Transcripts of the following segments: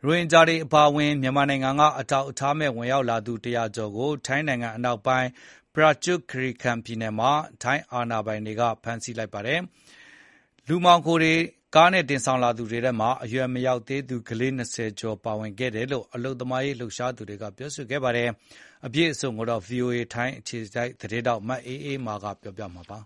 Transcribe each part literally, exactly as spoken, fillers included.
ရိုဟင်ဂျာတွေအပါအဝင်မြန်မာနိုင်ငံကအထောက်အထားမဲ့ဝင်ရောက်လာသူတရာကျော်ကိုထိုင်းနိုင်ငံအနောက်ပိုင်းပရာကျွတ်ခီရီကန်ပြည်နယ်မှာထိုင်းအာဏာပိုင်တွေကဖမ်းဆီးလိုက်ပါတယ်။ လူမှောင်ခိုတွေကားနဲ့တင်ဆောင်လာသူတွေထဲမှာအရွယ်မရောက်သေးသူကလေး၂၀ကျော်ပါဝင်ခဲ့တယ်လို့အလုပ်သမားရေးလှုပ်ရှားသူတွေကပြောဆိုခဲ့ပါတယ်။ အပြည့်အစုံကိုဗွီအိုအေထိုင်းအခြေစိုက်သတင်းထောက်မအေးအေးမာကပြောပြပေးမှာပါ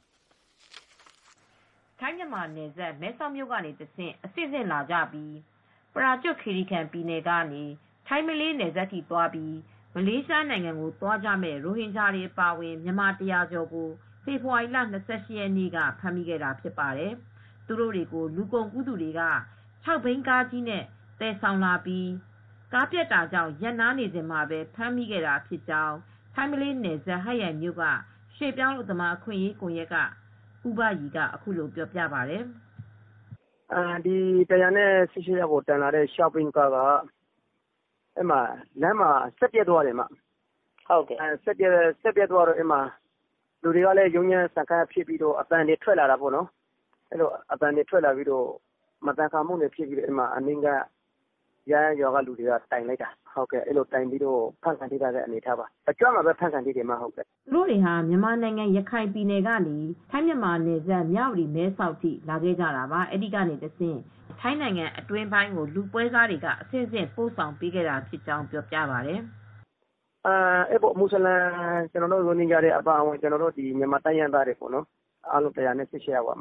။ ထိုင်းမြန်မာနယ်စပ်မဲဆောက်မြို့ကနေတဆင့်အဆင့်ဆင့်လာကြပြီးပရာကျွတ်ခီရီကန်ပြည်နယ်ကနေထိုင်းမလေးနယ်စပ်ထိသွားပြီးမလေးရှားနိုင်ငံကိုသွားကြမယ့်ရိုဟင်ဂျာတွေအပါအဝင်မြန်မာတရာကျော်ကိုဖေဖေါ်ဝါရီလ၂၈ရက်နေ့ကဖမ်းမိခဲ့တာဖြစ်ပါတယ်။ သူတို့တွေကိုလူကုန်ကူးသူတွေက ၆ဘီးကားကြီးနဲ့သယ်ဆောင်လာပြီး ကားပျက်တာကြောင့်ရပ်နားနေစဉ်မှာပဲဖမ်းမိခဲ့တာဖြစ်ကြောင်းထိုင်းမလေးနယ်စပ်ဟတ်ရိုင်မြို့ကရွှေ့ပြောင်းအလုပ်သမားအခွင့်ရေးကွန်ယက်ကဦးဘရီကအခုလိုပြောပြပါတယ်။ "ဒီတရာနဲ့၁၈ယောက်ကိုတင်လာတဲ့၆ဘီးကားကလမ်းမှာစက်ပျက်သွားတယ်။စက်ပျက်သွားတော့လူတွေကလည်းရုန်းရင်းဆန်ခတ်ဖြစ်ပြီးအသံတွေထွက်လာတာပေါ့နော်။အသံတွေထွက်လာပြီးမသင်္ကာမှုတွေဖြစ်ပြီးအနီးကရပ်ရွာကလူတွေကတိုင်လိုက်တာ။တိုင်ပြီးဖမ်းခံထိတဲ့အနေအထားပါ။အကြွမှာပဲဖမ်းခံထိတယ်။" သူတို့တွေဟာမြန်မာနိုင်ငံရခိုင်ပြည်နယ်ကနေထိုင်းမြန်မာနယ်စပ်မြဝတီမဲဆောက်ထိလာခဲ့ကြတာပါ။အဲဒီကနေတဆင့်ထိုင်းနိုင်ငံအတွင်းပိုင်းကိုလူပွဲစားတွေကအဆင့်ဆင့်ပို့ဆောင်ပေးခဲ့တာဖြစ်ကြောင်းပြောပြပါတယ်။ "မူဆလင်ရိုဟင်ဂျာတွေအပါအဝင်မြန်မာတိုင်းရင်းသားတွေအားလုံးတရာနဲ့၁၈ယောက်ပါ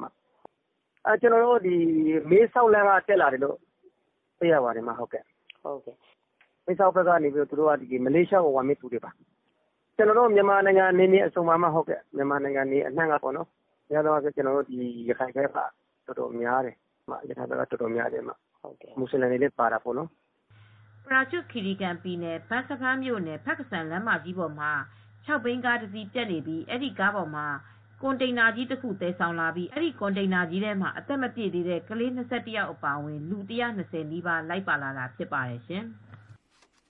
။မဲဆောက်လမ်းကတက်လာတယ်လို့သိရပါတယ်။မဲဆောက်ဘက်ကနေ မလေးရှားကိုဝင်မယ့်သူတွေပါ။မြန်မာနိုင်ငံနယ်မြေအစုံပါပဲ။မြန်မာနိုင်ငံအနှံ့ကပေါ့နော်။များသောအားဖြင့်ရခိုင်ဘက်ကတော်တော်များတယ်။မူဆလင်တွေလည်းပါတာပေါ့နော်။ " ပရာကျွတ်ခီရီကန်ပြည်နယ်ဘန်းစဖန်းမြို့နယ်ဖက်ကစန်လမ်းမကြီးပေါ်မှာ၆ဘီးကားတစီးပျက်နေပြီးအဲဒီကားပေါ်မှာကွန်တိန်နာကြီးတခုသယ်ဆောင်လာပြီးအဲဒီကွန်တိန်နာကြီးထဲမှာအသက်မပြည့်သေးတဲ့ကလေး၂၁ယောက်အပါအဝင်လူ၁၂၀နီးပါးလိုက်ပါလာတာဖြစ်ပါတယ်ရှင်။